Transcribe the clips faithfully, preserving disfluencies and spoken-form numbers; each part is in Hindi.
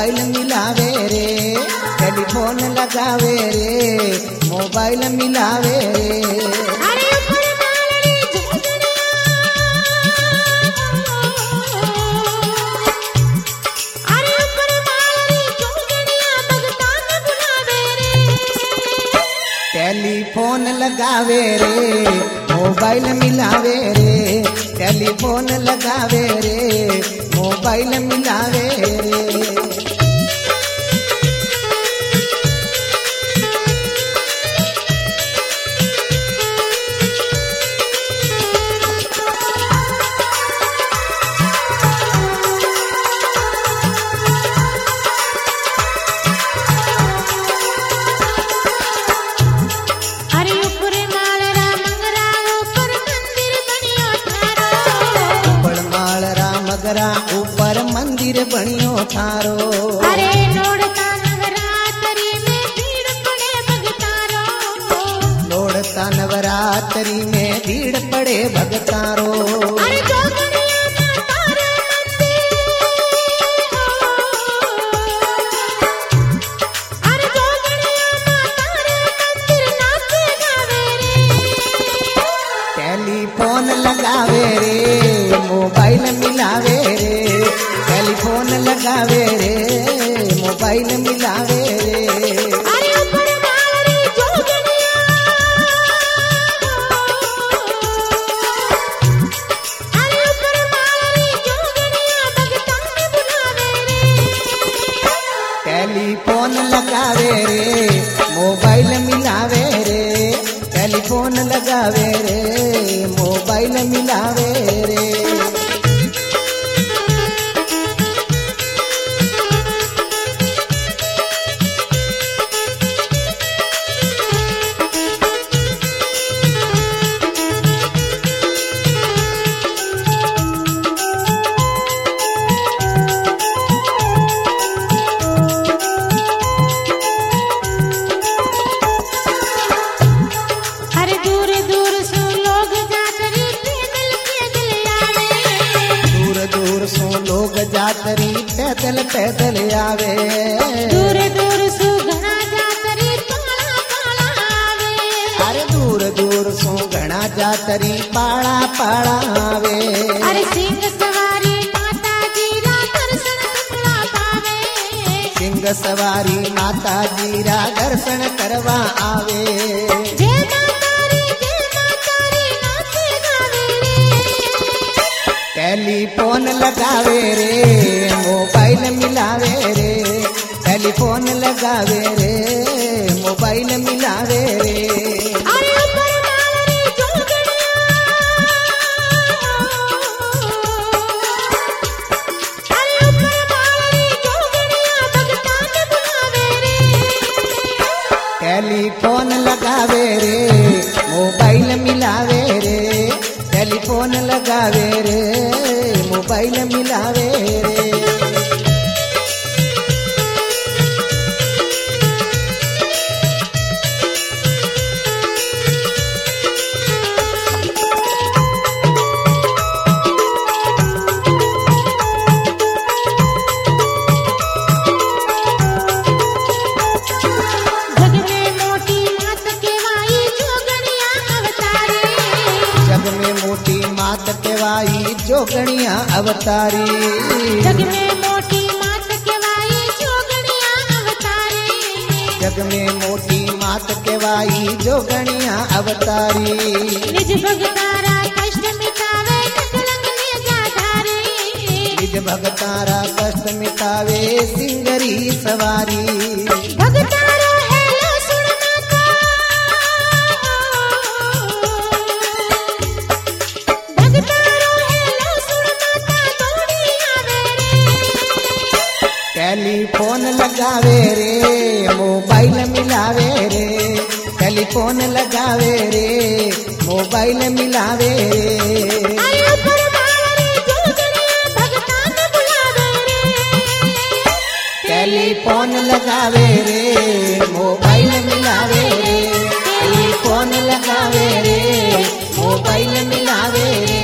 मोबाइल मिलावे रे, टेलीफोन लगावे रे, मोबाइल मिलावे रे। टेलीफोन लगावे रे, मोबाइल मिलावे रे, टेलीफोन लगावे रे, मोबाइल मिलावे रे। ऊपर मंदिर बनियो थारो, अरे नोड़ता नवरात्रि में भीड़ पड़े भगतारो, नोड़ता नवरात्रि में भीड़ पड़े भगतारो। अरे जोगनिया तारे मंदिर, अरे जोगनिया तारे मंदिर नाचे गावे रे। टेलीफोन लगावे रे, मोबाइल मिलावे रे, टेलीफोन लगावे रे, मोबाइल मिलावे रे। अरे ऊपर मारी जोगनिया, अरे ऊपर मारी जोगनिया भगतान बुलावे रे। टेलीफोन लगावे रे, मोबाइल मिलावे रे, टेलीफोन लगावे रे, मोबाइल मिलावे रे। जातरी पैदल पैदल आवे, दूर दूर सु घना जातरी पाला पाला आवे, अरे दूर दूर सु घना जातरी पाला पाला आवे। अरे सिंह सवारी माता जी रा दर्शन सकला पावे, सिंह सवारी माता जी रा दर्शन करवा आवे। जय माता री जय माता री नाचे गावे रे। टेलीफोन लगावे रे, मोबाइल मिलावे रे, टेलीफोन लगावे रे, मोबाइल मिलावे रे। अरे ऊपर मारी जोगनिया, अरे ऊपर मारी जोगनिया भगतान बुलावे रे। टेलीफोन लगावे रे, मोबाइल मिलावे रे, टेलीफोन लगावे रे, मोबाइल मिलावे रे। जोगनिया अवतारी, जग में मोटी मात केवाई जोगनिया अवतारी, जग में मोटी मात केवाई जोगनिया अवतारी। निज भगतारा कष्ट मिटावे कलंक ने जाधारी, निज भगतारा कष्ट मिटावे सिंगरी सवारी। भगतारो हेलो सुन माता, भगतारो हेलो सुन माता दौड़ी आवे रे। टेलीफोन लगावे रे, मोबाइल मिलावे रे, टेलीफोन लगावे रे, मोबाइल मिलावे रे। टेलीफोन लगावे रे, मोबाइल मिलावे रे, टेलीफोन लगावे रे, मोबाइल मिलावे रे।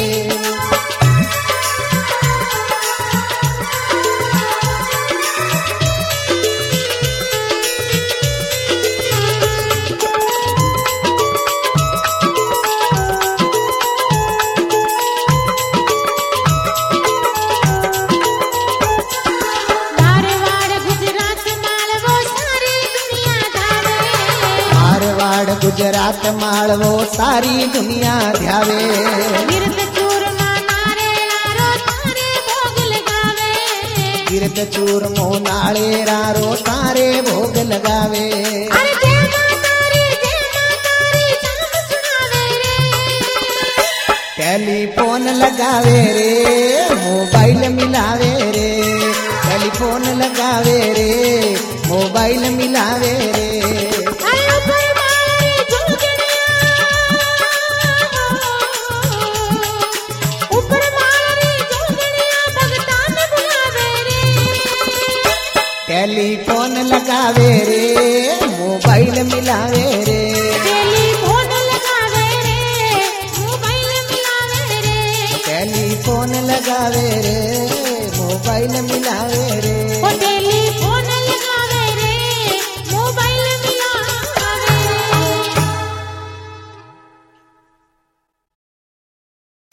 रात माळवो सारी दुनिया ध्यावे। गिरत चूरमा नारे लारो तारे भोग लगावे। गिरत चूरमो नाळेरा रो तारे भोग लगावे। अरे जय माता री जय माता री नाम सुनावे रे। टेलीफोन लगावे रे मोबाइल मिलावे रे। टेलीफोन लगावे रे मोबाइल मिलावे रे। अरे ऊपर मारी जोगनिया, ऊपर मारी जोगनिया भगता में बुलावे रे। टेलीफोन लगावे रे मोबाइल मिलावे रे। टेलीफोन लगावे रे मोबाइल मिलावे रे। टेलीफोन लगावे रे